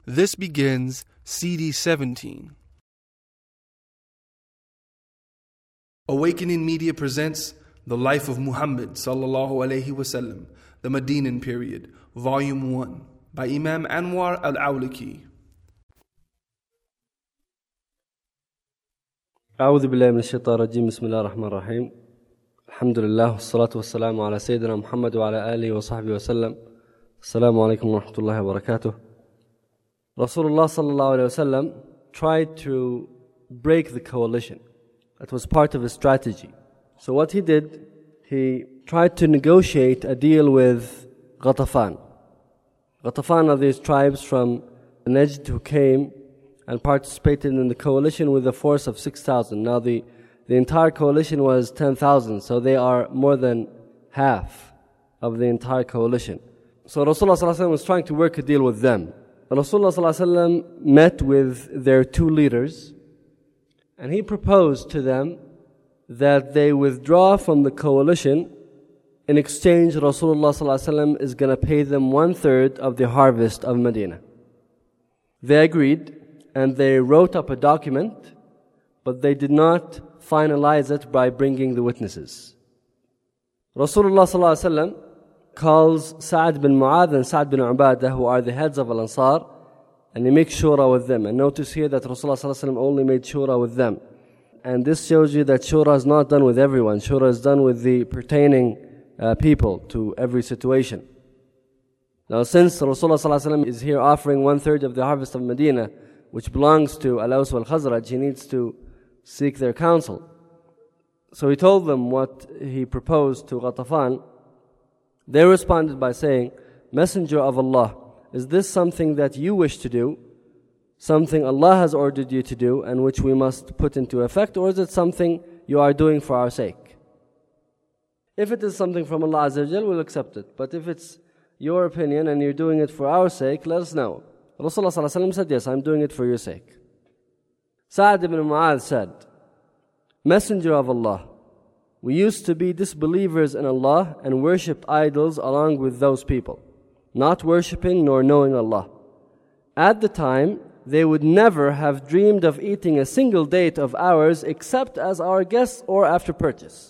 This begins CD 17. Awakening Media presents The Life of Muhammad sallallahu alayhi wasallam, the Medinan Period, Volume 1, by Imam Anwar al-Awlaki. أعوذ بالله من الشيطان الرجيم بسم الله الرحمن الرحيم الحمد لله والصلاة والسلام على سيدنا محمد وعلى آله وصحبه وسلم. السلام عليكم ورحمة الله وبركاته. Rasulullah sallallahu alayhi wasallam tried to break the coalition. That was part of his strategy. So what he did, he tried to negotiate a deal with Ghatafan. Ghatafan are these tribes from Najd who came and participated in the coalition with a force of 6,000. Now the entire coalition was 10,000, so they are more than half of the entire coalition. So Rasulullah sallallahu alayhi wasallam was trying to work a deal with them. Rasulullah sallallahu alaihi wasallam met with their two leaders and he proposed to them that they withdraw from the coalition. In exchange, Rasulullah sallallahu alaihi wasallam is going to pay them 1/3 of the harvest of Medina. They agreed and they wrote up a document, but they did not finalize it by bringing the witnesses. Rasulullah sallallahu alaihi wasallam calls Sa'ad bin Mu'adh and Sa'ad bin Ubadah, who are the heads of Al-Ansar, and he makes shura with them. And notice here that Rasulullah sallallahu alaihi wasallam only made shura with them. And this shows you that shura is not done with everyone. Shura is done with the pertaining people to every situation. Now since Rasulullah sallallahu alaihi wasallam is here offering 1/3 of the harvest of Medina, which belongs to Al-Aws wal Khazraj, he needs to seek their counsel. So he told them what he proposed to Ghatafan. They responded by saying, Messenger of Allah, is this something that you wish to do, something Allah has ordered you to do and which we must put into effect, or is it something you are doing for our sake? If it is something from Allah Azza wa Jal, we'll accept it. But if it's your opinion and you're doing it for our sake, let us know. Rasulullah sallallahu alaihi wasallam said, yes, I'm doing it for your sake. Sa'ad ibn Mu'adh said, Messenger of Allah, we used to be disbelievers in Allah and worshipped idols along with those people, not worshipping nor knowing Allah. At the time, they would never have dreamed of eating a single date of ours except as our guests or after purchase.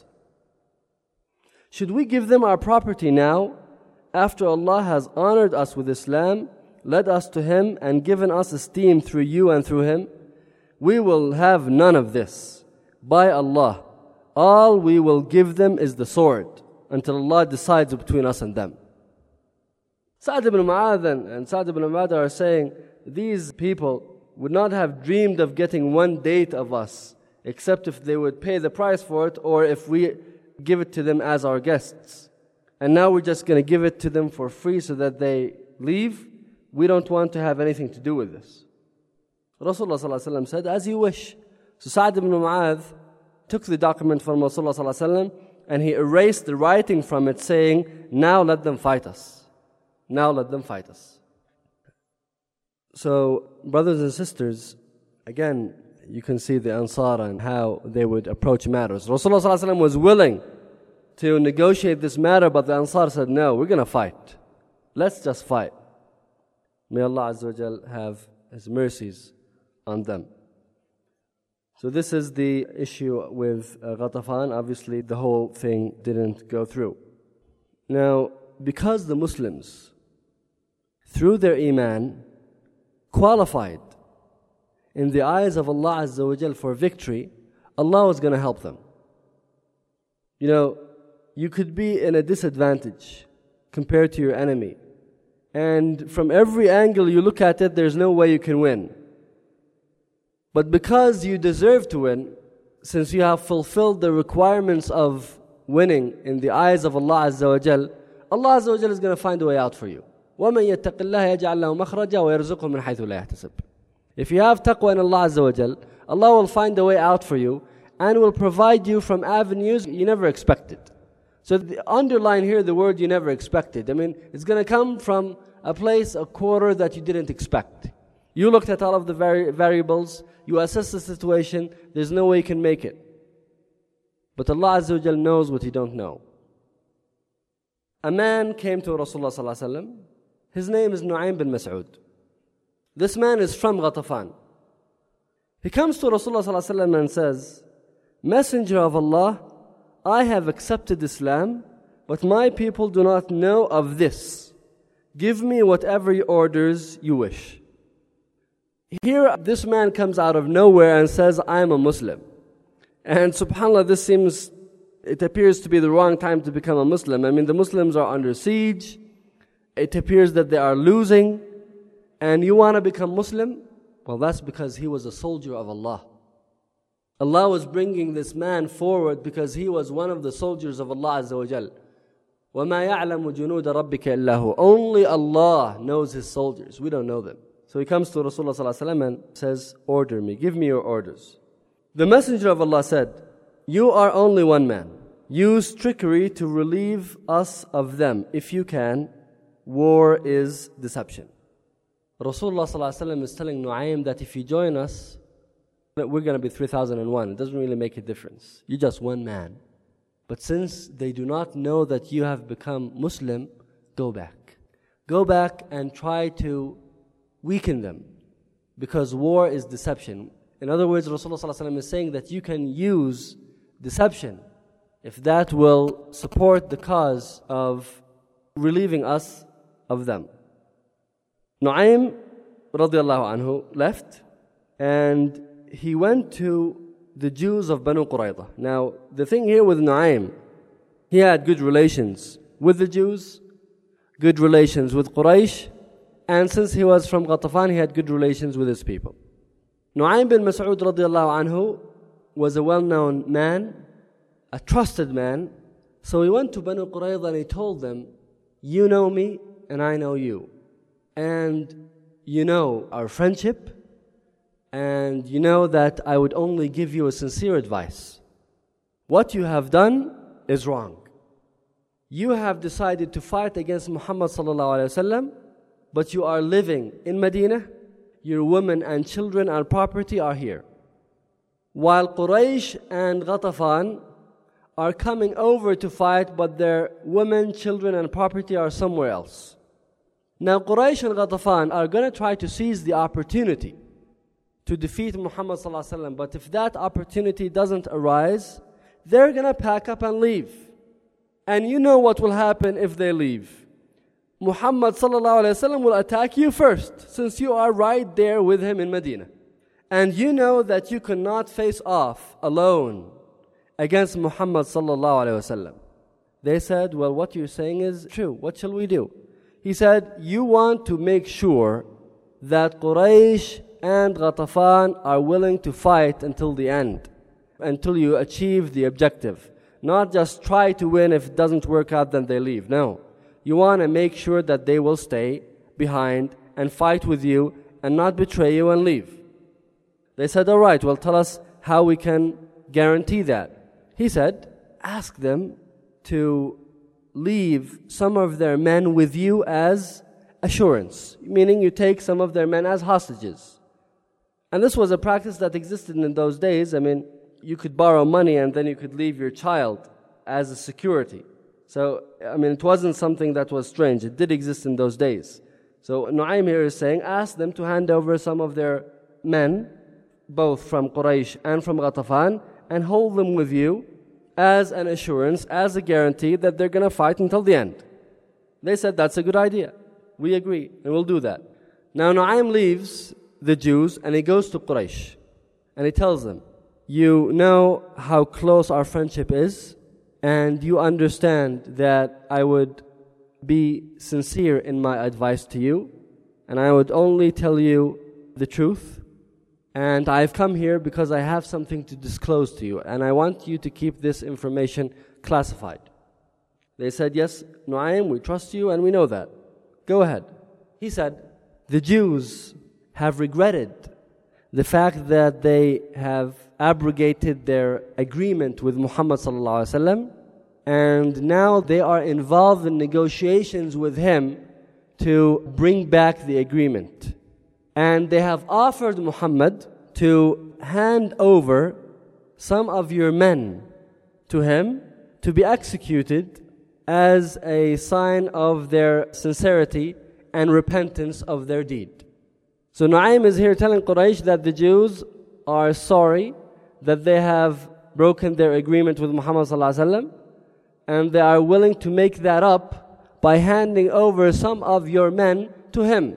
Should we give them our property now, after Allah has honored us with Islam, led us to Him and given us esteem through you and through Him? We will have none of this. By Allah, all we will give them is the sword until Allah decides between us and them. Sa'ad ibn Mu'adh and Sa'ad ibn Ubadah are saying, these people would not have dreamed of getting one date of us except if they would pay the price for it or if we give it to them as our guests. And now we're just going to give it to them for free so that they leave. We don't want to have anything to do with this. Rasulullah sallallahu alaihi wasallam said, as you wish. So Sa'ad ibn Mu'adh took the document from Rasulullah sallallahu alaihi wasallam and he erased the writing from it saying, now let them fight us. Now let them fight us. So, brothers and sisters, again, you can see the Ansar and how they would approach matters. Rasulullah sallallahu alaihi wasallam was willing to negotiate this matter, but the Ansar said, no, we're going to fight. Let's just fight. May Allah Azza wa Jal have His mercies on them. So this is the issue with Ghatafan. Obviously, the whole thing didn't go through. Now, because the Muslims, through their iman, qualified in the eyes of Allah Azza wa Jal for victory, Allah was going to help them. You know, you could be in a disadvantage compared to your enemy. And from every angle you look at it, there's no way you can win. But because you deserve to win, since you have fulfilled the requirements of winning in the eyes of Allah Azza wa Jal, Allah Azza wa Jal is going to find a way out for you. وَمَنْ يَتَّقِ اللَّهَ يَجْعَلْ لَهُ مَخْرَجًا وَيَرْزُقْهُ مِنْ حَيْثُ لَا يَحْتَسِبُ. If you have taqwa in Allah Azza wa Jal, Allah will find a way out for you and will provide you from avenues you never expected. So underline here the word you never expected. I mean, it's going to come from a place, a quarter that you didn't expect. You looked at all of the variables, you assess the situation, there's no way you can make it. But Allah Azza wa Jal knows what you don't know. A man came to Rasulullah sallallahu alaihi wasallam. His name is Nu'aym bin Mas'ud. This man is from Ghatafan. He comes to Rasulullah ﷺ and says, Messenger of Allah, I have accepted Islam, but my people do not know of this. Give me whatever orders you wish. Here, this man comes out of nowhere and says, I am a Muslim. And subhanAllah, it appears to be the wrong time to become a Muslim. I mean, the Muslims are under siege. It appears that they are losing. And you want to become Muslim? Well, that's because he was a soldier of Allah. Allah was bringing this man forward because he was one of the soldiers of Allah Azza wa Jal. وَمَا يَعْلَمُ جُنُودَ رَبِّكَ إِلَّا هُ. Only Allah knows His soldiers. We don't know them. So he comes to Rasulullah ﷺ and says, order me, give me your orders. The Messenger of Allah said, you are only one man. Use trickery to relieve us of them. If you can, war is deception. Rasulullah ﷺ is telling Nu'aym that if you join us, we're going to be 3001. It doesn't really make a difference. You're just one man. But since they do not know that you have become Muslim, go back. Go back and try to weaken them. Because war is deception. In other words, Rasulullah ﷺ is saying that you can use deception if that will support the cause of relieving us of them. Nu'aym radiallahu anhu left and he went to the Jews of Banu Qurayza. Now, the thing here with Nu'aym, he had good relations with the Jews, good relations with Quraysh, and since he was from Ghatafan, he had good relations with his people. Nu'aym bin Mas'ud radiallahu anhu was a well-known man, a trusted man. So he went to Banu Qurayza and he told them, you know me and I know you. And you know our friendship, and you know that I would only give you a sincere advice. What you have done is wrong. You have decided to fight against Muhammad sallallahu alaihi wasallam, but you are living in Medina. Your women and children and property are here. While Quraysh and Ghatafan are coming over to fight, but their women, children and property are somewhere else. Now Quraysh and Ghatafan are going to try to seize the opportunity to defeat Muhammad sallallahu alaihi wasallam, but if that opportunity doesn't arise, they're going to pack up and leave. And you know what will happen if they leave. Muhammad sallallahu alaihi wasallam will attack you first, since you are right there with him in Medina. And you know that you cannot face off alone against Muhammad sallallahu alaihi wasallam. They said, well, what you're saying is true. What shall we do? He said, you want to make sure that Quraysh and Ghatafan are willing to fight until the end, until you achieve the objective. Not just try to win, if it doesn't work out then they leave. No. You want to make sure that they will stay behind and fight with you and not betray you and leave. They said, all right, well, tell us how we can guarantee that. He said, ask them to leave some of their men with you as assurance, meaning you take some of their men as hostages. And this was a practice that existed in those days. I mean, you could borrow money and then you could leave your child as a security. So, I mean, it wasn't something that was strange. It did exist in those days. So Nu'aym here is saying, ask them to hand over some of their men, both from Quraysh and from Ghatafan, and hold them with you as an assurance, as a guarantee that they're going to fight until the end. They said, that's a good idea. We agree, and we'll do that. Now Nu'aym leaves the Jews and he goes to Quraysh. And he tells them, you know how close our friendship is, and you understand that I would be sincere in my advice to you, and I would only tell you the truth. And I've come here because I have something to disclose to you, and I want you to keep this information classified. They said, yes, Nu'aym, we trust you and we know that. Go ahead. He said, the Jews have regretted the fact that they have abrogated their agreement with Muhammad sallallahu alaihi wasallam, and now they are involved in negotiations with him to bring back the agreement. And they have offered Muhammad to hand over some of your men to him to be executed as a sign of their sincerity and repentance of their deed. So Nu'aym is here telling Quraysh that the Jews are sorry that they have broken their agreement with Muhammad ﷺ, and they are willing to make that up by handing over some of your men to him.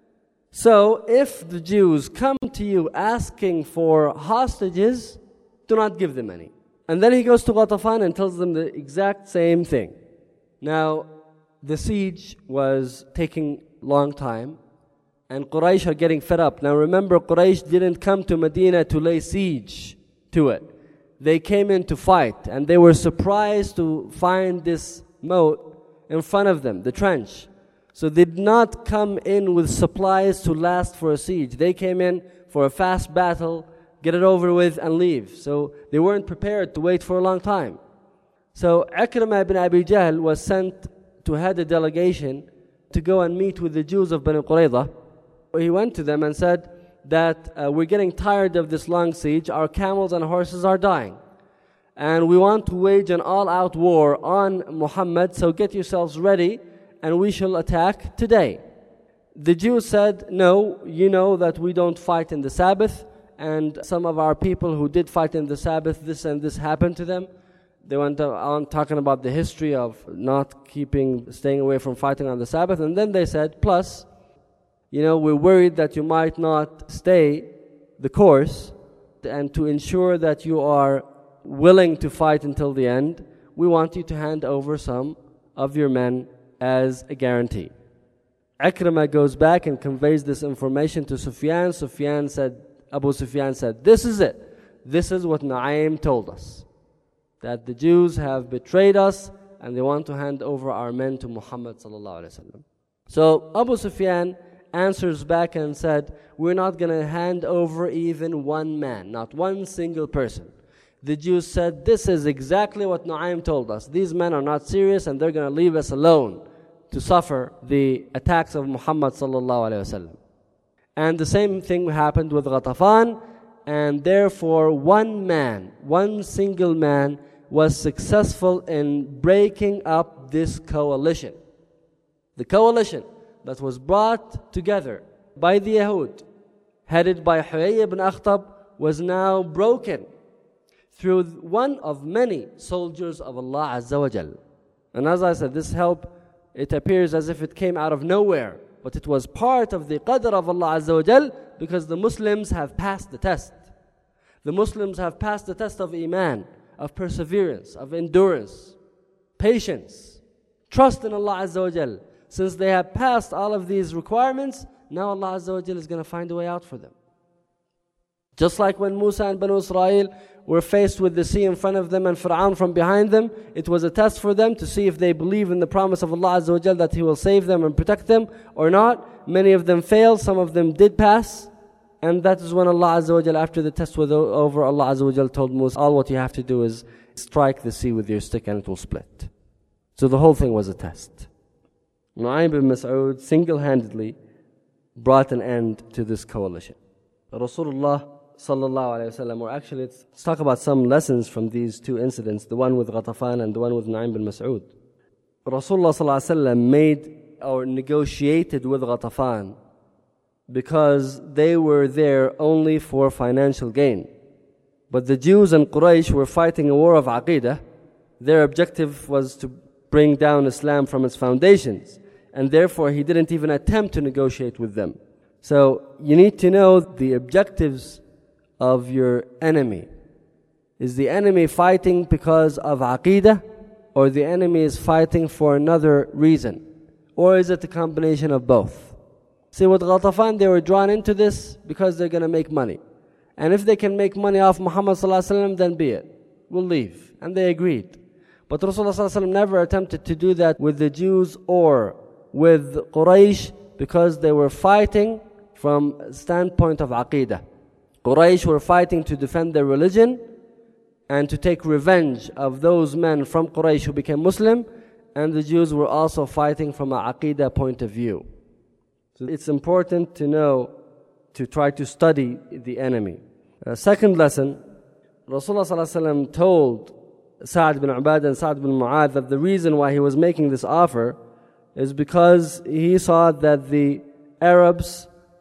So if the Jews come to you asking for hostages, do not give them any. And then he goes to Ghatafan and tells them the exact same thing. Now, the siege was taking a long time, and Quraysh are getting fed up. Now remember, Quraysh didn't come to Medina to lay siege to it. They came in to fight, and they were surprised to find this moat in front of them, the trench. So they did not come in with supplies to last for a siege. They came in for a fast battle, get it over with, and leave. So they weren't prepared to wait for a long time. So Ikrimah ibn Abi Jahl was sent to head a delegation to go and meet with the Jews of Bani Qurayza. He went to them and said that we're getting tired of this long siege. Our camels and horses are dying, and we want to wage an all-out war on Muhammad, so get yourselves ready and we shall attack today. The Jews said, no, you know that we don't fight in the Sabbath, and some of our people who did fight in the Sabbath, this and this happened to them. They went on talking about the history of staying away from fighting on the Sabbath, and then they said, plus, we're worried that you might not stay the course, and to ensure that you are willing to fight until the end, we want you to hand over some of your men as a guarantee. Ikrimah goes back and conveys this information to Sufyan. Abu Sufyan said, this is it. This is what Nu'aym told us, that the Jews have betrayed us and they want to hand over our men to Muhammad sallallahu alaihi wasallam. So Abu Sufyan answers back and said, we're not going to hand over even one man, not one single person. The Jews said, this is exactly what Nu'aym told us. These men are not serious and they're going to leave us alone to suffer the attacks of Muhammad sallallahu alaihi wasallam. And the same thing happened with Ghatafan, and therefore one single man was successful in breaking up this coalition. The coalition that was brought together by the Yahud, headed by Huyay ibn Akhtab, was now broken through one of many soldiers of Allah Azza wa Jal. And as I said, this help, it appears as if it came out of nowhere, but it was part of the qadr of Allah Azza wa Jal, because the Muslims have passed the test. The Muslims have passed the test of Iman, of perseverance, of endurance, patience, trust in Allah Azza wa Jal. Since they have passed all of these requirements, now Allah Azza wa Jal is going to find a way out for them. Just like when Musa and Banu Israel were faced with the sea in front of them and Fir'aun from behind them, it was a test for them to see if they believe in the promise of Allah Azza wa Jal that He will save them and protect them or not. Many of them failed, some of them did pass. And that is when Allah Azza wa Jal, after the test was over, Allah Azza wa Jal told Musa, all what you have to do is strike the sea with your stick and it will split. So the whole thing was a test. Nu'aym bin Mas'ud single-handedly brought an end to this coalition. Rasulullah sallallahu alayhi wa sallam, or actually let's talk about some lessons from these two incidents, the one with Ghatafan and the one with Nu'aym bin Mas'ud. Rasulullah sallallahu alayhi wa sallam made or negotiated with Ghatafan because they were there only for financial gain. But the Jews and Quraysh were fighting a war of Aqidah. Their objective was to bring down Islam from its foundations, and therefore he didn't even attempt to negotiate with them. So you need to know the objectives of your enemy. Is the enemy fighting because of Aqidah, or the enemy is fighting for another reason? Or is it a combination of both? See, with Ghatafan, they were drawn into this because they're going to make money. And if they can make money off Muhammad sallallahu alaihi wasallam, then be it. We'll leave. And they agreed. But Rasulullah sallallahu alaihi wasallam never attempted to do that with the Jews or with Quraysh, because they were fighting from a standpoint of Aqidah. Quraysh were fighting to defend their religion and to take revenge of those men from Quraysh who became Muslim, and the Jews were also fighting from an Aqidah point of view. So it's important to know, to try to study the enemy. Second lesson, Rasulullah sallallahu alaihi wasallam told Sa'd bin Ubadah and Sa'd bin Mu'adh that the reason why he was making this offer is because he saw that the Arabs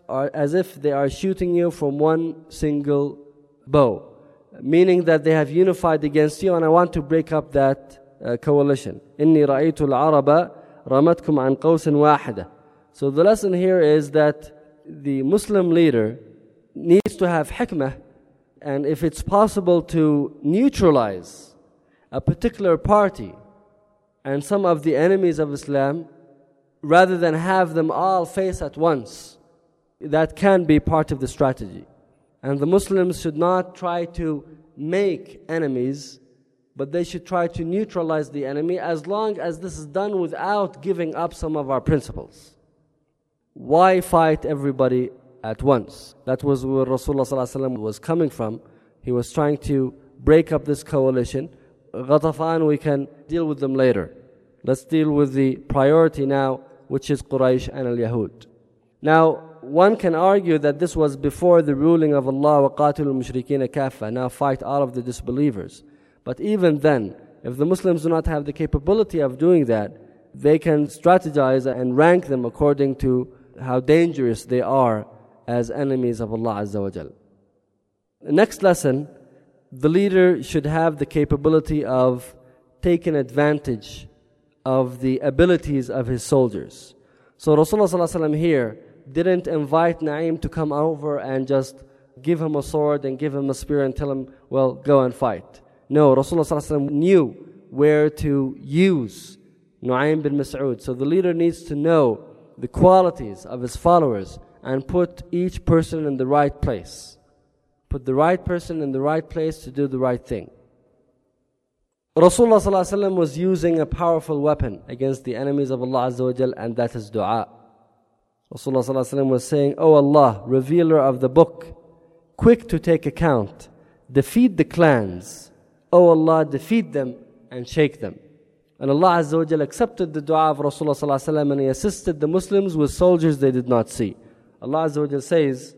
are as if they are shooting you from one single bow, meaning that they have unified against you, and I want to break up that coalition. إِنِّي رَأَيْتُ الْعَرَبَ رَمَتْكُمْ عَنْ قَوْسٍ وَاحِدَةٍ. So the lesson here is that the Muslim leader needs to have hikmah, and if it's possible to neutralize a particular party and some of the enemies of Islam, rather than have them all face at once, that can be part of the strategy. And the Muslims should not try to make enemies, but they should try to neutralize the enemy, as long as this is done without giving up some of our principles. Why fight everybody at once? That was where Rasulullah ﷺ was coming from. He was trying to break up this coalition. Ghatafan, we can deal with them later. Let's deal with the priority now, which is Quraysh and al-Yahud. Now, one can argue that this was before the ruling of Allah, وَقَاتِلُوا الْمُشْرِكِينَ كَافَّةً, now fight all of the disbelievers. But even then, if the Muslims do not have the capability of doing that, they can strategize and rank them according to how dangerous they are as enemies of Allah Azza wa Jal. The next lesson, the leader should have the capability of taking advantage of the abilities of his soldiers. So Rasulullah ﷺ here didn't invite Na'im to come over and just give him a sword and give him a spear and tell him, well, go and fight. No, Rasulullah ﷺ knew where to use Nu'aym bin Mas'ud. So the leader needs to know the qualities of his followers and put each person in the right place. Put the right person in the right place to do the right thing. Rasulullah ﷺ was using a powerful weapon against the enemies of Allah Azza wa Jal, and that is dua. Rasulullah ﷺ was saying, O Allah, revealer of the book, quick to take account, defeat the clans. O Allah, defeat them and shake them. And Allah Azza wa Jal accepted the dua of Rasulullah ﷺ, and He assisted the Muslims with soldiers they did not see. Allah Azza wa Jal says,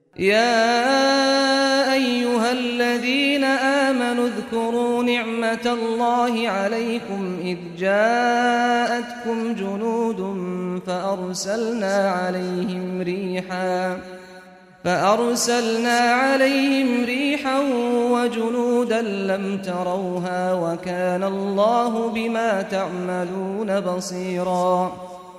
يا أيها الذين آمنوا اذكروا نعمة الله عليكم إذ جاءتكم جنود فأرسلنا عليهم ريحا وجنودا لم تروها وكان الله بما تعملون بصيرا.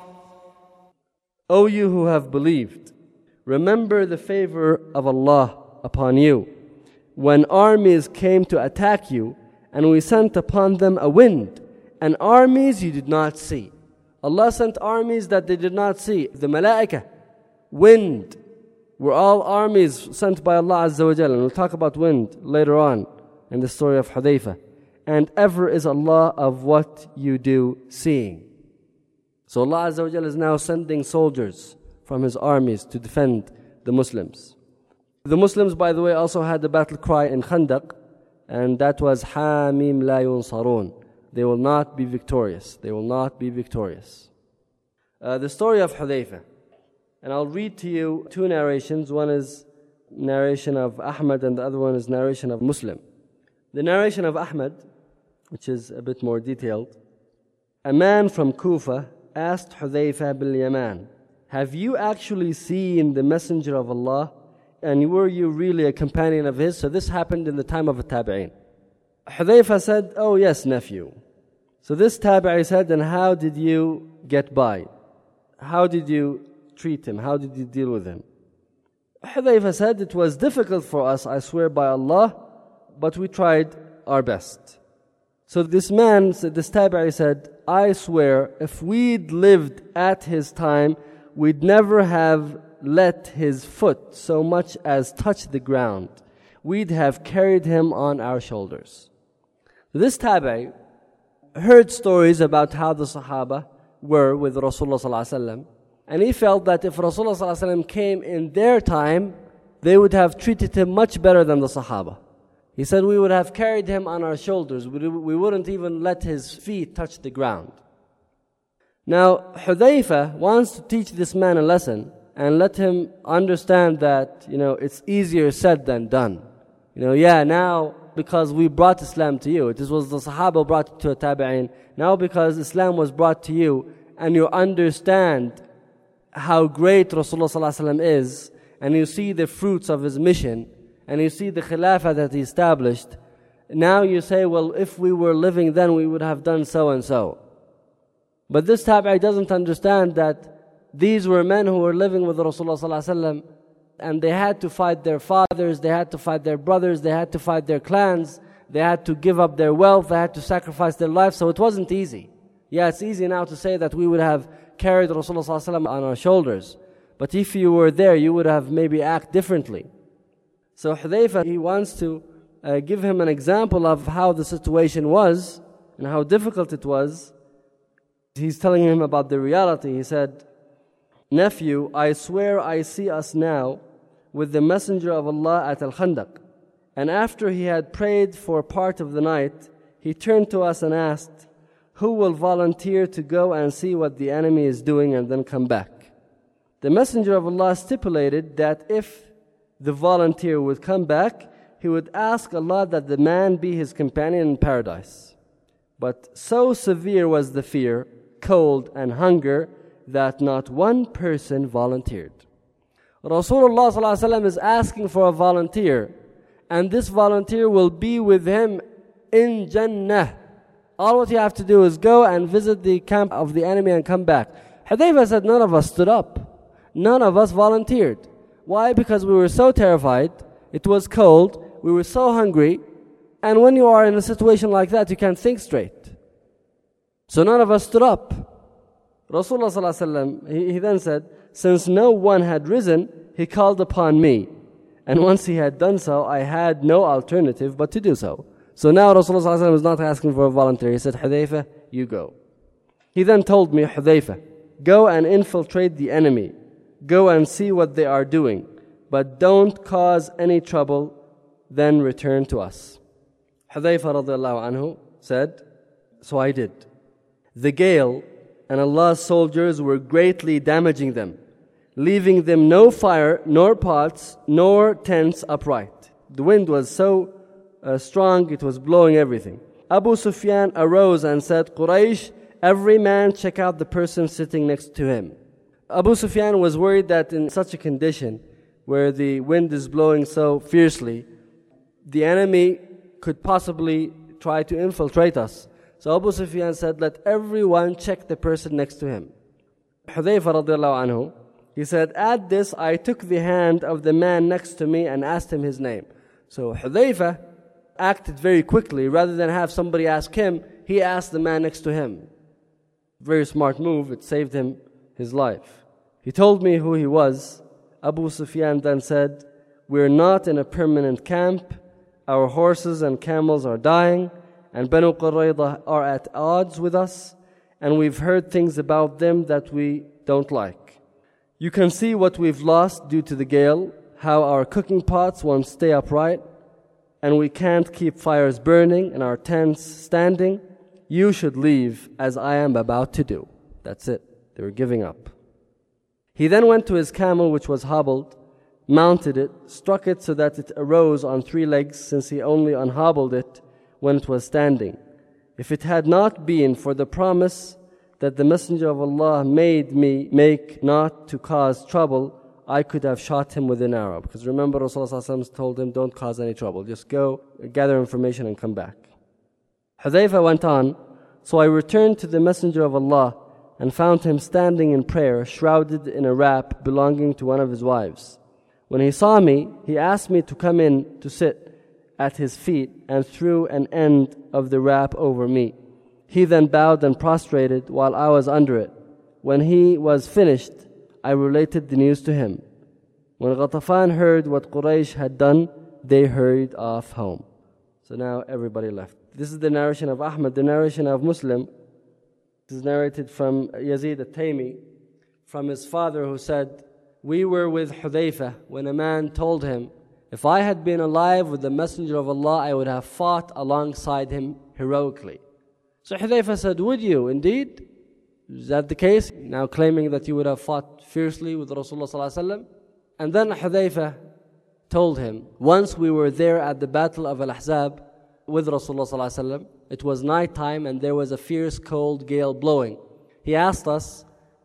O you who have believed, remember the favor of Allah upon you, when armies came to attack you, and we sent upon them a wind, and armies you did not see. Allah sent armies that they did not see. The malaika, wind, were all armies sent by Allah Azza wa Jalla. And we'll talk about wind later on in the story of Hudayfa. And ever is Allah of what you do seeing. So Allah Azza wa Jalla is now sending soldiers from His armies to defend the Muslims. The Muslims, by the way, also had the battle cry in Khandaq, and that was Hamim la yunsarun. They will not be victorious. They will not be victorious. The story of Hudayfa. And I'll read to you two narrations. One is narration of Ahmad and the other one is narration of Muslim. The narration of Ahmad, which is a bit more detailed. A man from Kufa asked Hudayfa bil Yaman, have you actually seen the Messenger of Allah? And were you really a companion of his? So this happened in the time of the Tabi'een. Hudayfa said, oh yes, nephew. So this Tabi'i said, and how did you get by? How did you treat him? How did you deal with him? Hudayfa said, it was difficult for us, I swear by Allah, but we tried our best. So this man, this Tabi'i said, I swear, if we'd lived at his time, we'd never have let his foot so much as touch the ground. We'd have carried him on our shoulders. This Tabi'i heard stories about how the Sahaba were with Rasulullah ﷺ, and he felt that if Rasulullah ﷺ came in their time, they would have treated him much better than the Sahaba. He said, we would have carried him on our shoulders. We wouldn't even let his feet touch the ground. Now, Hudayfa wants to teach this man a lesson and let him understand that, it's easier said than done. Now because we brought Islam to you. This was the Sahaba brought it to a Tabi'in. Now because Islam was brought to you and you understand how great Rasulullah ﷺ is, and you see the fruits of his mission, and you see the khilafah that he established, now you say, well, if we were living then, we would have done so and so. But this tabi'i doesn't understand that these were men who were living with Rasulullah ﷺ, and they had to fight their fathers, they had to fight their brothers, they had to fight their clans, they had to give up their wealth, they had to sacrifice their lives, so it wasn't easy. Yeah, it's easy now to say that we would have carried Rasulullah ﷺ on our shoulders. But if you were there, you would have maybe acted differently. So Hudayfa, he wants to give him an example of how the situation was and how difficult it was. He's telling him about the reality. He said, "Nephew, I swear I see us now with the Messenger of Allah at Al-Khandaq. And after he had prayed for part of the night, he turned to us and asked, 'Who will volunteer to go and see what the enemy is doing and then come back?' The Messenger of Allah stipulated that if the volunteer would come back, he would ask Allah that the man be his companion in paradise. But so severe was the fear, cold and hunger that not one person volunteered." Rasulullah ﷺ is asking for a volunteer, and this volunteer will be with him in Jannah. All what you have to do is go and visit the camp of the enemy and come back. Hudayfa said, none of us stood up. None of us volunteered. Why? Because we were so terrified, it was cold, we were so hungry, and when you are in a situation like that, you can't think straight. So none of us stood up. Rasulullah ﷺ, he then said, since no one had risen, he called upon me. And once he had done so, I had no alternative but to do so. So now Rasulullah ﷺ was not asking for a volunteer. He said, Hudayfa, you go. He then told me, Hudayfa, go and infiltrate the enemy. Go and see what they are doing. But don't cause any trouble, then return to us. Hudayfa radiallahu anhu said, so I did. The gale and Allah's soldiers were greatly damaging them, leaving them no fire, nor pots, nor tents upright. The wind was so strong, it was blowing everything. Abu Sufyan arose and said, Quraysh, every man check out the person sitting next to him. Abu Sufyan was worried that in such a condition, where the wind is blowing so fiercely, the enemy could possibly try to infiltrate us. So Abu Sufyan said, let everyone check the person next to him. Hudayfa radiallahu anhu, he said, at this I took the hand of the man next to me and asked him his name. So Hudayfa acted very quickly. Rather than have somebody ask him, he asked the man next to him. Very smart move, it saved him his life. He told me who he was. Abu Sufyan then said, we're not in a permanent camp. Our horses and camels are dying, and Banu Qurayza are at odds with us, and we've heard things about them that we don't like. You can see what we've lost due to the gale, how our cooking pots won't stay upright, and we can't keep fires burning and our tents standing. You should leave as I am about to do. That's it. They were giving up. He then went to his camel, which was hobbled, mounted it, struck it so that it arose on 3 legs, since he only unhobbled it when it was standing. If it had not been for the promise that the Messenger of Allah made me make not to cause trouble, I could have shot him with an arrow. Because remember, Rasulullah told him, don't cause any trouble. Just go, gather information and come back. Hudayfa went on, so I returned to the Messenger of Allah and found him standing in prayer, shrouded in a wrap belonging to one of his wives. When he saw me, he asked me to come in to sit at his feet and threw an end of the wrap over me. He then bowed and prostrated while I was under it. When he was finished, I related the news to him. When Ghatafan heard what Quraysh had done, they hurried off home. So now everybody left. This is the narration of Ahmad. The narration of Muslim is narrated from Yazid al-Taymi, from his father, who said, we were with Hudayfa when a man told him, if I had been alive with the Messenger of Allah, I would have fought alongside him heroically. So Hudayfa said, would you indeed? Is that the case? Now claiming that you would have fought fiercely with Rasulullah ﷺ. And then Hudayfa told him, once we were there at the Battle of Al-Ahzab with Rasulullah ﷺ. It was night time and there was a fierce cold gale blowing. He asked us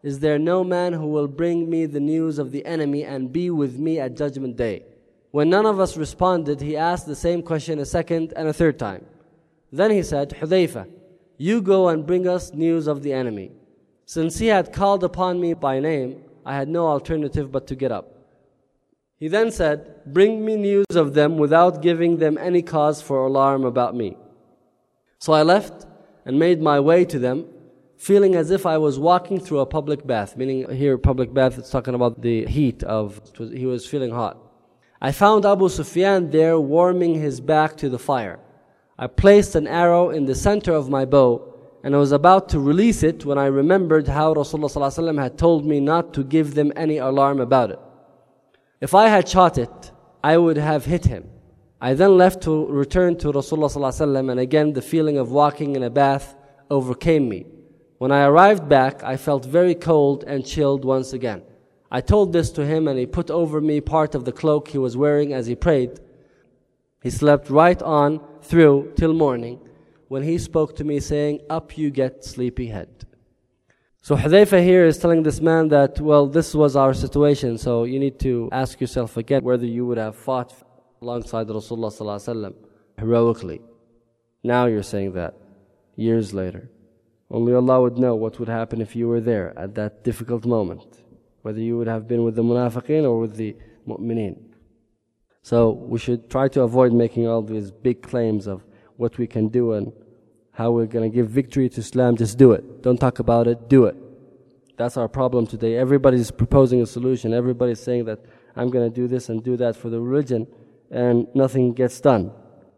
is there no man who will bring me the news of the enemy and be with me at Judgment Day? When none of us responded, he asked the same question a second and a third time. Then he said, Hudhayfa, you go and bring us news of the enemy. Since he had called upon me by name, I had no alternative but to get up. He then said, bring me news of them without giving them any cause for alarm about me. So I left and made my way to them, feeling as if I was walking through a public bath. Meaning here, public bath, it's talking about the heat of, he was feeling hot. I found Abu Sufyan there warming his back to the fire. I placed an arrow in the center of my bow, and I was about to release it when I remembered how Rasulullah ﷺ had told me not to give them any alarm about it. If I had shot it, I would have hit him. I then left to return to Rasulullah ﷺ, and again the feeling of walking in a bath overcame me. When I arrived back, I felt very cold and chilled once again. I told this to him, and he put over me part of the cloak he was wearing as he prayed. He slept right on through till morning, when he spoke to me saying, up you get, sleepyhead. So Hudhayfa here is telling this man that, well, this was our situation, so you need to ask yourself again whether you would have fought alongside Rasulullah ﷺ heroically. Now you're saying that, years later. Only Allah would know what would happen if you were there at that difficult moment, whether you would have been with the munafiqeen or with the mu'mineen. So we should try to avoid making all these big claims of what we can do and how we're going to give victory to Islam. Just do it. Don't talk about it, do it. That's our problem today. Everybody's proposing a solution. Everybody's saying that I'm going to do this and do that for the religion, and nothing gets done.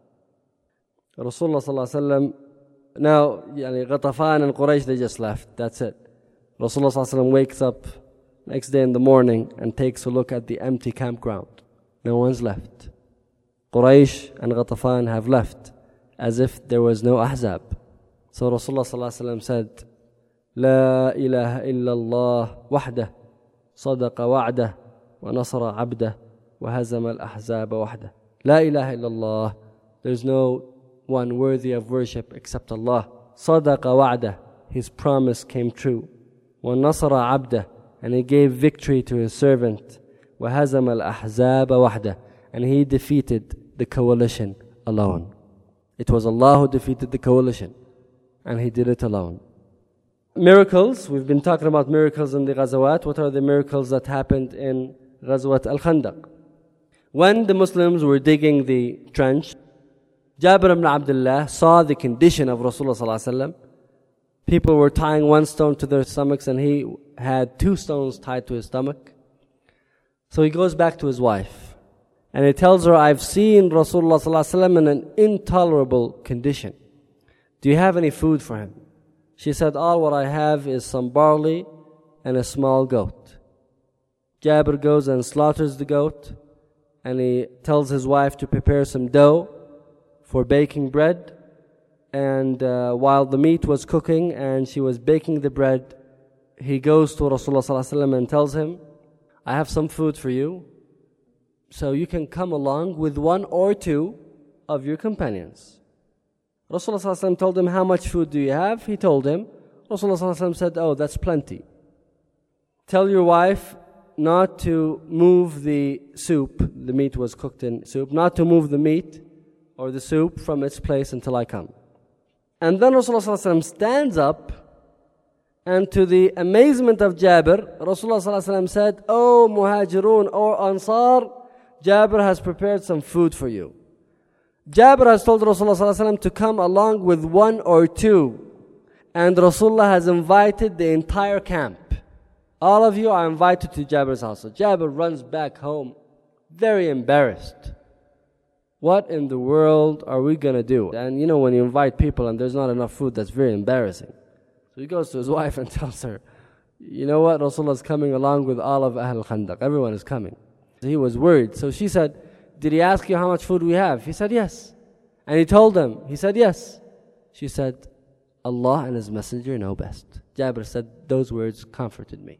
Rasulullah ﷺ, now, Ghatafan and Quraysh, they just left. That's it. Rasulullah ﷺ wakes up next day in the morning and takes a look at the empty campground. No one's left. Quraysh and Ghatafan have left, as if there was no Ahzab. So Rasulullah ﷺ said, لا إله إلا الله وحده صدق وعده ونصر عبده وهزم الأحزاب وحده. لا إله إلا الله. There's no one worthy of worship except Allah. صدق وعده. His promise came true. ونصر عبده. And He gave victory to His servant. وهزم الأحزاب وحده. And He defeated the coalition alone. It was Allah who defeated the coalition, and He did it alone. Miracles, we've been talking about miracles in the Ghazawat. What are the miracles that happened in Ghazwat al-Khandaq? When the Muslims were digging the trench, Jabir ibn Abdullah saw the condition of Rasulullah ﷺ. People were tying one stone to their stomachs, and he had 2 stones tied to his stomach. So he goes back to his wife, and he tells her, I've seen Rasulullah ﷺ in an intolerable condition. Do you have any food for him? She said, all what I have is some barley and a small goat. Jabir goes and slaughters the goat, and he tells his wife to prepare some dough for baking bread. And while the meat was cooking and she was baking the bread, he goes to Rasulullah ﷺ and tells him, I have some food for you, so you can come along with 1 or 2 of your companions. Rasulullah ﷺ told him, how much food do you have? He told him. Rasulullah ﷺ said, oh, that's plenty. Tell your wife not to move the soup, the meat was cooked in soup, not to move the meat or the soup from its place until I come. And then Rasulullah ﷺ stands up, and to the amazement of Jabir, Rasulullah ﷺ said, oh Muhajirun or Ansar, Jabir has prepared some food for you. Jabir has told Rasulullah ﷺ to come along with 1 or 2. And Rasulullah has invited the entire camp. All of you are invited to Jabir's house. So Jabir runs back home, very embarrassed. What in the world are we going to do? And you know, when you invite people and there's not enough food, that's very embarrassing. So he goes to his wife and tells her, you know what, Rasulullah is coming along with all of Ahl Khandaq. Everyone is coming. So he was worried. So she said, did he ask you how much food we have? He said, yes. And he told them. He said, yes. She said, Allah and His Messenger know best. Jabir said, those words comforted me.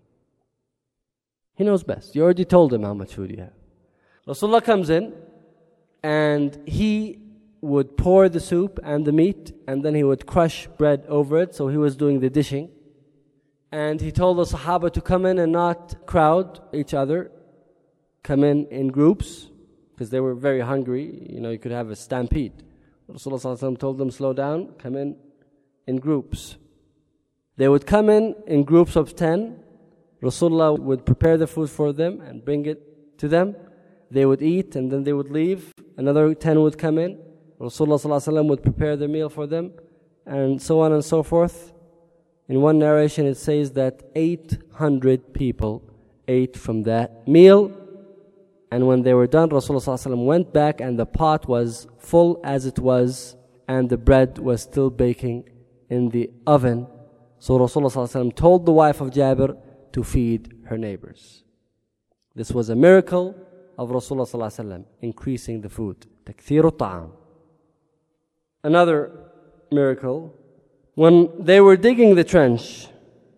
He knows best. You already told him how much food you have. Rasulullah comes in, and he would pour the soup and the meat, and then he would crush bread over it. So he was doing the dishing. And he told the Sahaba to come in and not crowd each other, come in groups, because they were very hungry. You could have a stampede. Rasulullah told them, slow down, come in groups. They would come in groups of 10. Rasulullah would prepare the food for them and bring it to them. They would eat and then they would leave. Another 10 would come in. Rasulullah would prepare the meal for them, and so on and so forth. In one narration it says that 800 people ate from that meal. And when they were done, Rasulullah went back and the pot was full as it was, and the bread was still baking in the oven. So Rasulullah told the wife of Jabir to feed her neighbors. This was a miracle of Rasulullah increasing the food. Takthiru ta'am. Another miracle, when they were digging the trench,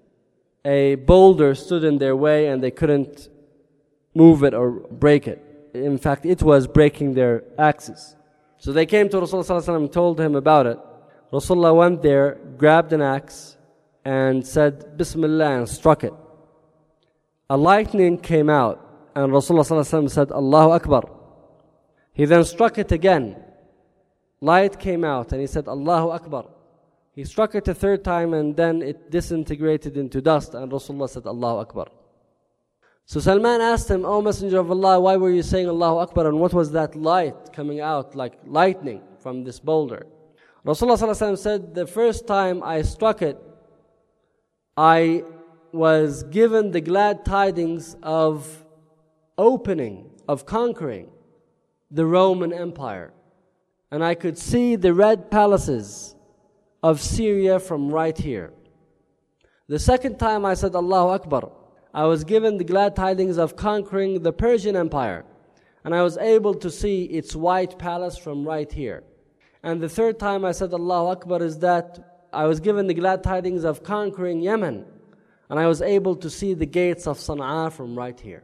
a boulder stood in their way and they couldn't move it or break it. In fact, it was breaking their axes. So they came to Rasulullah and told him about it. Rasulullah went there, grabbed an axe and said Bismillah and struck it. A lightning came out and Rasulullah said Allahu Akbar. He then struck it again. Light came out and he said Allahu Akbar. He struck it a third time and then it disintegrated into dust and Rasulullah said Allahu Akbar. So Salman asked him, O Messenger of Allah, why were you saying Allahu Akbar, and what was that light coming out like lightning from this boulder? Rasulullah said, the first time I struck it, I was given the glad tidings of opening, of conquering the Roman Empire. And I could see the red palaces of Syria from right here. The second time I said Allahu Akbar, I was given the glad tidings of conquering the Persian Empire. And I was able to see its white palace from right here. And the third time I said Allahu Akbar is that I was given the glad tidings of conquering Yemen. And I was able to see the gates of Sana'a from right here.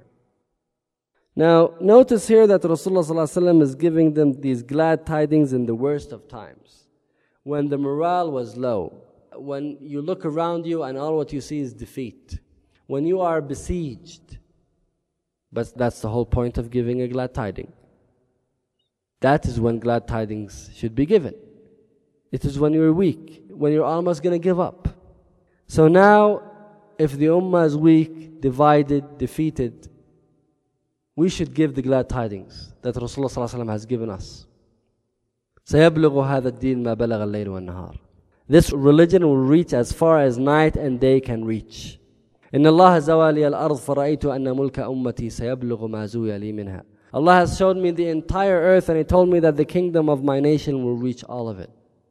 Now, notice here that Rasulullah is giving them these glad tidings in the worst of times. When the morale was low. When you look around you and all what you see is defeat. When you are besieged. But that's the whole point of giving a glad tiding. That is when glad tidings should be given. It is when you're weak, when you're almost going to give up. So now, if the ummah is weak, divided, defeated, we should give the glad tidings that Rasulullah has given us. سَيَبْلُغُ هَذَا الدِّينَ مَا بَلَغَ اللَّيْلُ وَالنَّهَارُ. This religion will reach as far as night and day can reach. إِنَّ اللَّهَ زَوَى لِيَ الْأَرْضِ فَرَأَيْتُ أَنَّ مُلْكَ أُمَّتِي سَيَبْلُغُ مَا زُوِيَ لِي مِنْهَا. Allah has showed me the entire earth and He told me that the kingdom of my nation will reach all of it.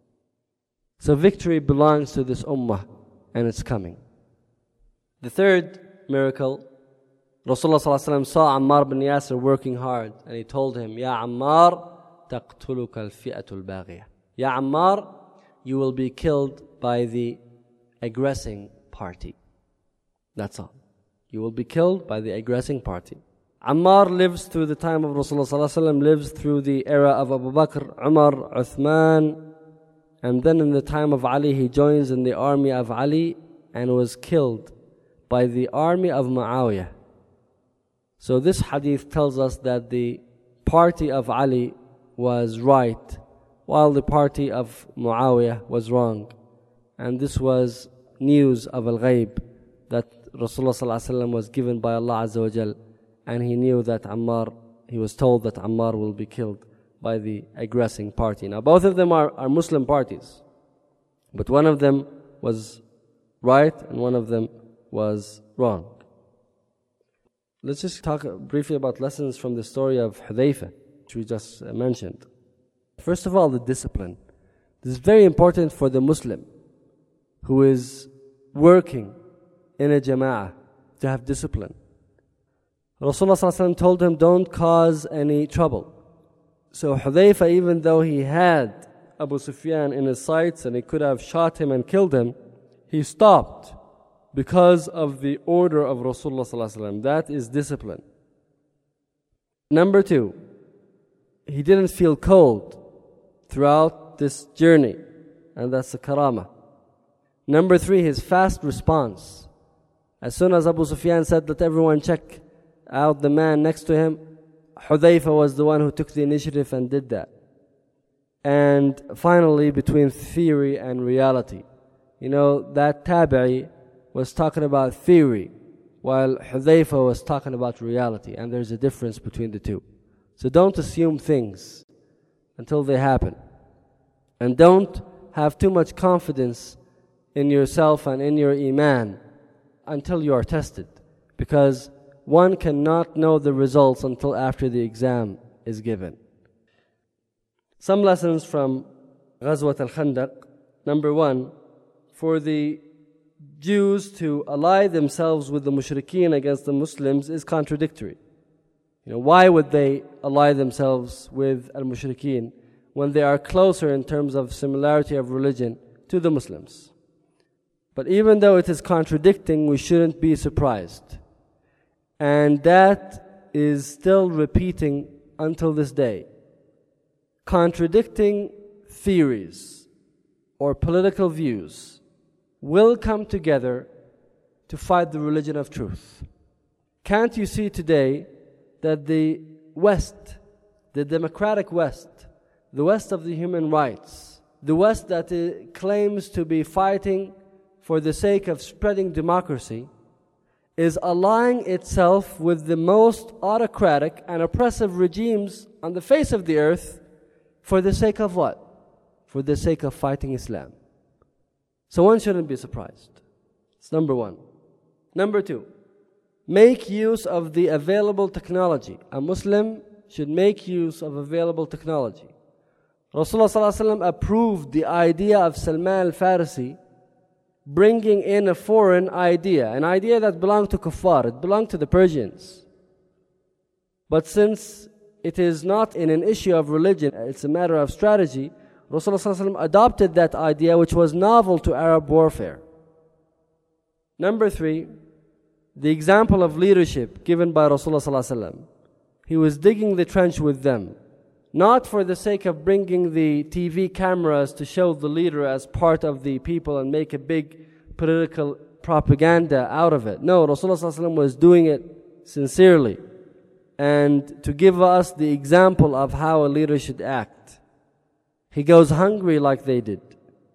So victory belongs to this ummah and it's coming. The third miracle, Rasulullah saw Ammar bin Yasir working hard and he told him, Ya Ammar, تَقْتُلُكَ الْفِئَةُ الْبَاغِيَةُ. Ya Ammar, you will be killed by the aggressing party. That's all. You will be killed by the aggressing party. Ammar lives through the time of Rasulullah, lives through the era of Abu Bakr, Umar, Uthman, and then in the time of Ali, he joins in the army of Ali and was killed by the army of Muawiyah. So this hadith tells us that the party of Ali was right, while the party of Muawiyah was wrong. And this was news of al-Ghaib, that Rasulullah was given by Allah Azza wa Jal, and he knew that Ammar, he was told that Ammar will be killed by the aggressing party. Now both of them are Muslim parties, but one of them was right and one of them was wrong. Let's just talk briefly about lessons from the story of Hudayfa, which we just mentioned. First of all, the discipline. This is very important for the Muslim who is working in a jama'ah to have discipline. Rasulullah told him, don't cause any trouble. So Hudayfa, even though he had Abu Sufyan in his sights and he could have shot him and killed him, he stopped because of the order of Rasulullah. That is discipline. Number two, he didn't feel cold throughout this journey, and that's a karama. Number three, his fast response. As soon as Abu Sufyan said, let everyone check out the man next to him, Hudayfa was the one who took the initiative and did that. And finally, between theory and reality. That Tabi'i was talking about theory, while Hudayfa was talking about reality. And there's a difference between the two. So don't assume things until they happen. And don't have too much confidence in yourself and in your iman until you are tested. Because one cannot know the results until after the exam is given. Some lessons from Ghazwat al-Khandaq. Number one, for the Jews to ally themselves with the mushrikeen against the Muslims is contradictory. Why would they ally themselves with al-mushrikeen when they are closer in terms of similarity of religion to the Muslims? But even though it is contradicting, we shouldn't be surprised. And that is still repeating until this day. Contradicting theories or political views will come together to fight the religion of truth. Can't you see today that the West, the democratic West, the West of the human rights, the West that claims to be fighting for the sake of spreading democracy, is allying itself with the most autocratic and oppressive regimes on the face of the earth for the sake of what? For the sake of fighting Islam. So one shouldn't be surprised. It's number one. Number two, make use of the available technology. A Muslim should make use of available technology. Rasulullah ﷺ approved the idea of Salman al-Farisi bringing in a foreign idea, an idea that belonged to kuffar, it belonged to the Persians. But since it is not in an issue of religion, it's a matter of strategy, Rasulullah ﷺ adopted that idea, which was novel to Arab warfare. Number three, the example of leadership given by Rasulullah ﷺ. He was digging the trench with them, not for the sake of bringing the TV cameras to show the leader as part of the people and make a big political propaganda out of it. No, Rasulullah ﷺ was doing it sincerely and to give us the example of how a leader should act. He goes hungry like they did.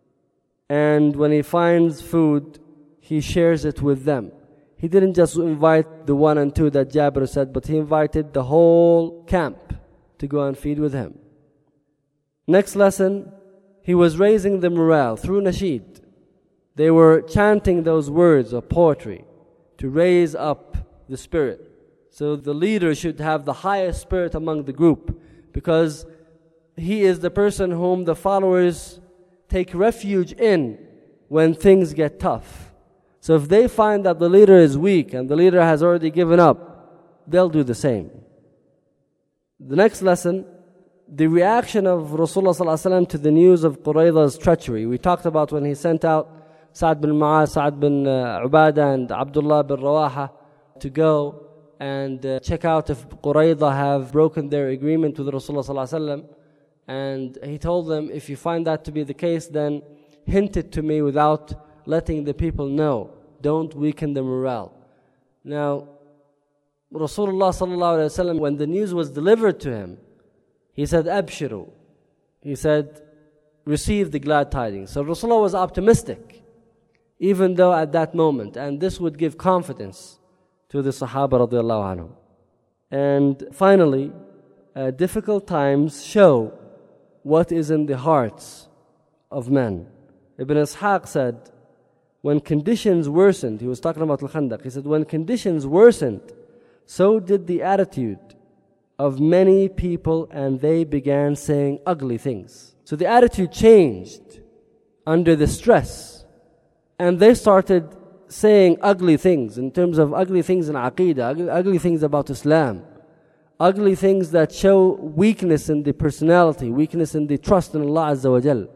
And when he finds food, he shares it with them. He didn't just invite the one and two that Jabir said, but he invited the whole camp to go and feed with him. Next lesson, he was raising the morale through nasheed. They were chanting those words of poetry to raise up the spirit. So the leader should have the highest spirit among the group, because he is the person whom the followers take refuge in when things get tough. So if they find that the leader is weak and the leader has already given up, they'll do the same. The next lesson, the reaction of Rasulullah ﷺ to the news of Qurayda's treachery. We talked about when he sent out Sa'd bin Mu'az, Sa'd bin Ubadah and Abdullah bin Rawaha to go and check out if Qurayda have broken their agreement with Rasulullah ﷺ. And he told them, if you find that to be the case, then hint it to me without letting the people know. Don't weaken the morale. Now, Rasulullah ﷺ, when the news was delivered to him, he said, Abshiru. He said, receive the glad tidings. So Rasulullah was optimistic, even though at that moment. And this would give confidence to the Sahaba radiallahu anhum. And finally, difficult times show what is in the hearts of men. Ibn Ishaq said, when conditions worsened, he was talking about Al-Khandaq, he said, when conditions worsened, so did the attitude of many people, and they began saying ugly things. So the attitude changed under the stress, and they started saying ugly things in terms of ugly things in Aqeedah, ugly things about Islam, ugly things that show weakness in the personality, weakness in the trust in Allah Azza wa Jal.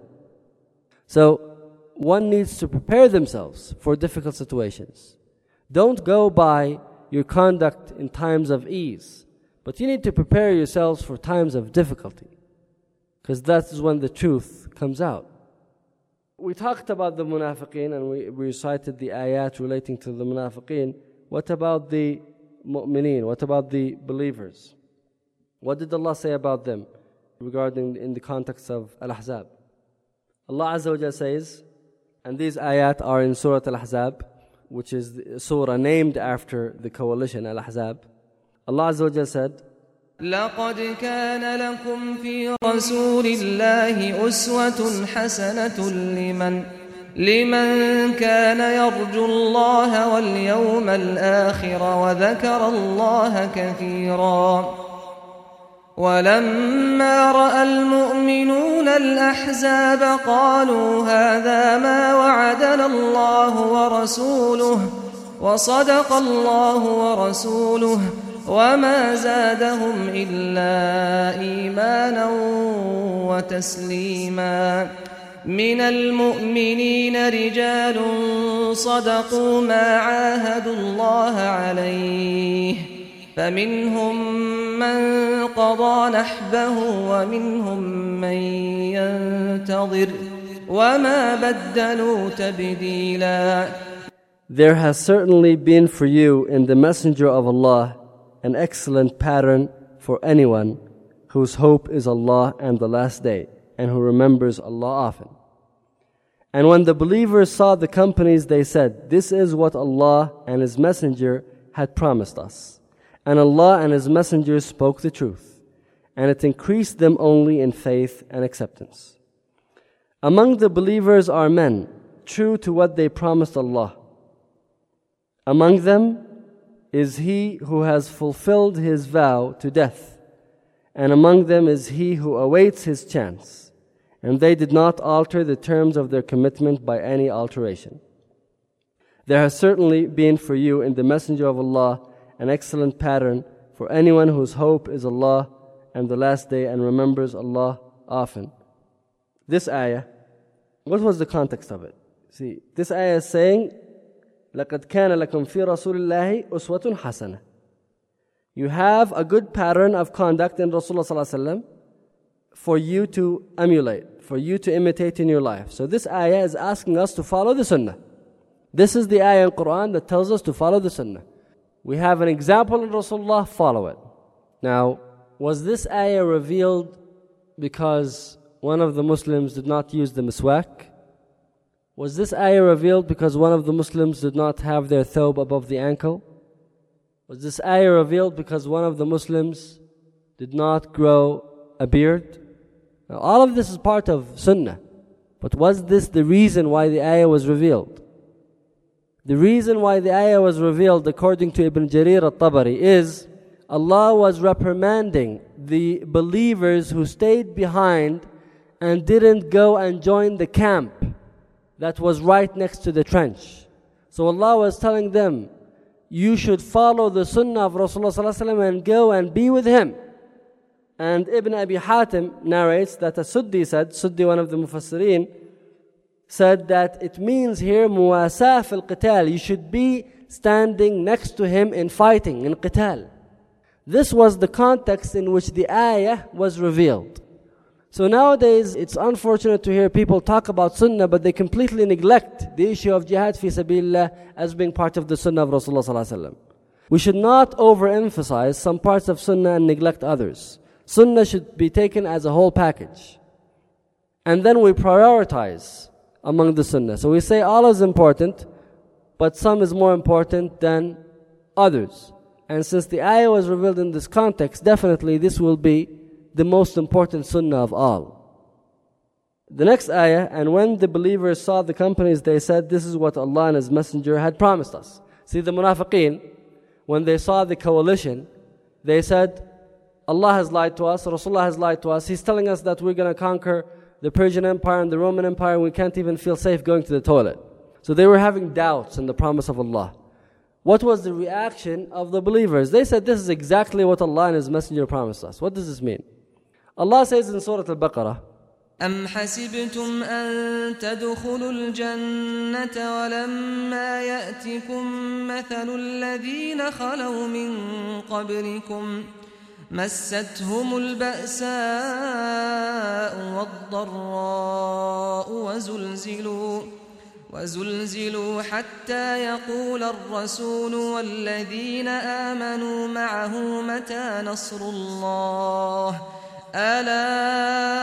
So one needs to prepare themselves for difficult situations. Don't go by your conduct in times of ease, but you need to prepare yourselves for times of difficulty, because that is when the truth comes out. we talked about the munafiqeen and we recited the ayat relating to the munafiqeen. What about the mu'mineen? What about the believers? What did Allah say about them regarding in the context of Al-Ahzab? Allah Azza wa Jalla says, and these ayat are in Surah Al-Ahzab, which is the surah named after the coalition Al-Ahzab. Allah Azza wa Jalla said, لقد كان لكم في رسول الله أسوة حسنة لمن كان يرجو الله واليوم الآخر وذكر الله كثيرا ولما رأى المؤمنون الأحزاب قالوا هذا ما وعدنا الله ورسوله وصدق الله ورسوله وما زادهم إلا إيمانا وتسليما من المؤمنين رجال صدقوا ما عاهدوا الله عليه فمنهم من قضى نحبه ومنهم من ينتظر وما بدلوا تبديلا. There has certainly been for you in the Messenger of Allah an excellent pattern for anyone whose hope is Allah and the last day, and who remembers Allah often. And when the believers saw the companies, they said, this is what Allah and His Messenger had promised us. And Allah and His Messenger spoke the truth, and it increased them only in faith and acceptance. Among the believers are men, true to what they promised Allah. Among them is he who has fulfilled his vow to death, and among them is he who awaits his chance, and they did not alter the terms of their commitment by any alteration. There has certainly been for you in the Messenger of Allah an excellent pattern for anyone whose hope is Allah and the last day and remembers Allah often. This ayah, what was the context of it? See, this ayah is saying, لَقَدْ كَانَ لَكُمْ فِي رَسُولِ اللَّهِ أُسْوَةٌ حَسَنَةٌ. You have a good pattern of conduct in Rasulullah ﷺ for you to emulate, for you to imitate in your life. So this ayah is asking us to follow the sunnah. This is the ayah in Quran that tells us to follow the sunnah. We have an example in Rasulullah, follow it. Now, was this ayah revealed because one of the Muslims did not use the miswak? Was this ayah revealed because one of the Muslims did not have their thawb above the ankle? Was this ayah revealed because one of the Muslims did not grow a beard? Now, all of this is part of sunnah. But was this the reason why the ayah was revealed? The reason why the ayah was revealed, according to Ibn Jarir al-Tabari, is Allah was reprimanding the believers who stayed behind and didn't go and join the camp that was right next to the trench. So Allah was telling them, you should follow the sunnah of Rasulullah ﷺ and go and be with him. And Ibn Abi Hatim narrates that Suddi said, Suddi, one of the Mufassirin, said that it means here muwasaf al-qital. You should be standing next to him in fighting, in qital. This was the context in which the ayah was revealed. So nowadays, it's unfortunate to hear people talk about sunnah, but they completely neglect the issue of jihad fi sabilillah as being part of the sunnah of Rasulullah ﷺ. We should not overemphasize some parts of sunnah and neglect others. Sunnah should be taken as a whole package. And then we prioritize among the sunnah. So we say all is important, but some is more important than others. And since the ayah was revealed in this context, definitely this will be the most important sunnah of all. The next ayah, and when the believers saw the companies, they said, this is what Allah and His Messenger had promised us. See, the munafiqeen, when they saw the coalition, they said, Allah has lied to us, Rasulullah has lied to us. He's telling us that we're going to conquer the Persian Empire and the Roman Empire, and we can't even feel safe going to the toilet. So they were having doubts in the promise of Allah. What was the reaction of the believers? They said, this is exactly what Allah and His Messenger promised us. What does this mean? Allah says in Surah Al-Baqarah, أَمْ حَسِبْتُمْ أَن تَدْخُلُوا الْجَنَّةَ وَلَمَّا يَأْتِكُمْ مَثَلُ الَّذِينَ خَلَوْا مِن قَبْلِكُمْ مستهم البأساء والضراء وزلزلوا حتى يقول الرسول والذين آمنوا معه متى نصر الله ألا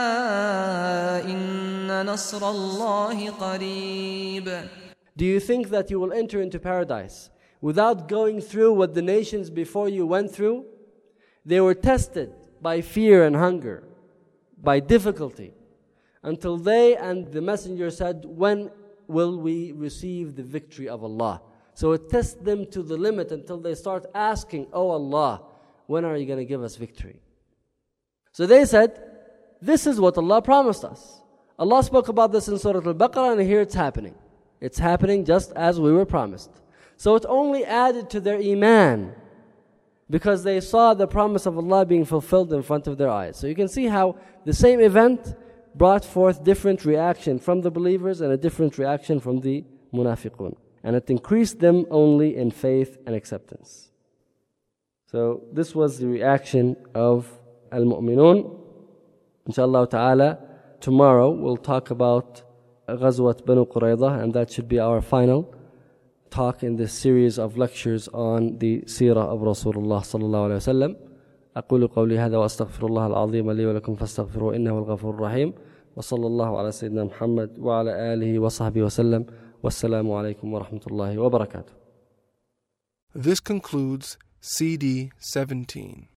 إن نصر الله قريب. Do you think that you will enter into paradise without going through what the nations before you went through? They were tested by fear and hunger, by difficulty, until they and the messenger said, when will we receive the victory of Allah? So it tests them to the limit until they start asking, oh Allah, when are you going to give us victory? So they said, this is what Allah promised us. Allah spoke about this in Surah Al-Baqarah, and here it's happening. It's happening just as we were promised. So it only added to their iman, because they saw the promise of Allah being fulfilled in front of their eyes. So you can see how the same event brought forth different reaction from the believers and a different reaction from the munafiqun. And it increased them only in faith and acceptance. So this was the reaction of al-mu'minun. Inshallah ta'ala, tomorrow we'll talk about Ghazwat Banu Qurayza, and that should be our final talk in this series of lectures on the seerah of Rasulullah sallallahu alayhi wa sallam. أقول قولي هذا وأستغفر الله العظيم لي ولكم فاستغفروه إنه الغفور الرحيم وصلى الله على سيدنا محمد وعلى آله وصحبه وسلم والسلام عليكم ورحمة الله وبركاته. This concludes CD 17.